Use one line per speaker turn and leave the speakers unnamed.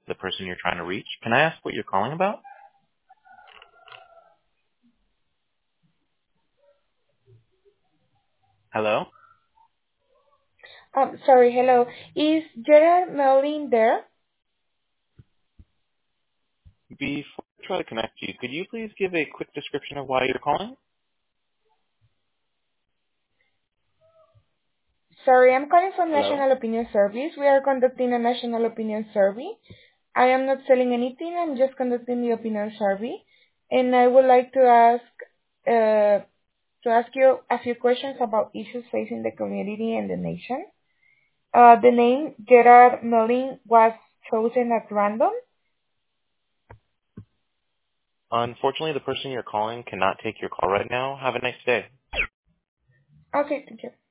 the person you're trying to reach. Can I ask what you're calling about? Hello?
Sorry, hello. Is Gerard Melvin there?
Before I try to connect you, could you please give a quick description of why you're calling?
Sorry, I'm calling from
Hello?
National Opinion Service. We are conducting a national opinion survey. I am not selling anything. I'm just conducting the opinion survey, and I would like to ask you a few questions about issues facing the community and the nation. The name Gerard Melvin was chosen at random.
Unfortunately, the person you're calling cannot take your call right now. Have a nice day.
Okay, thank you.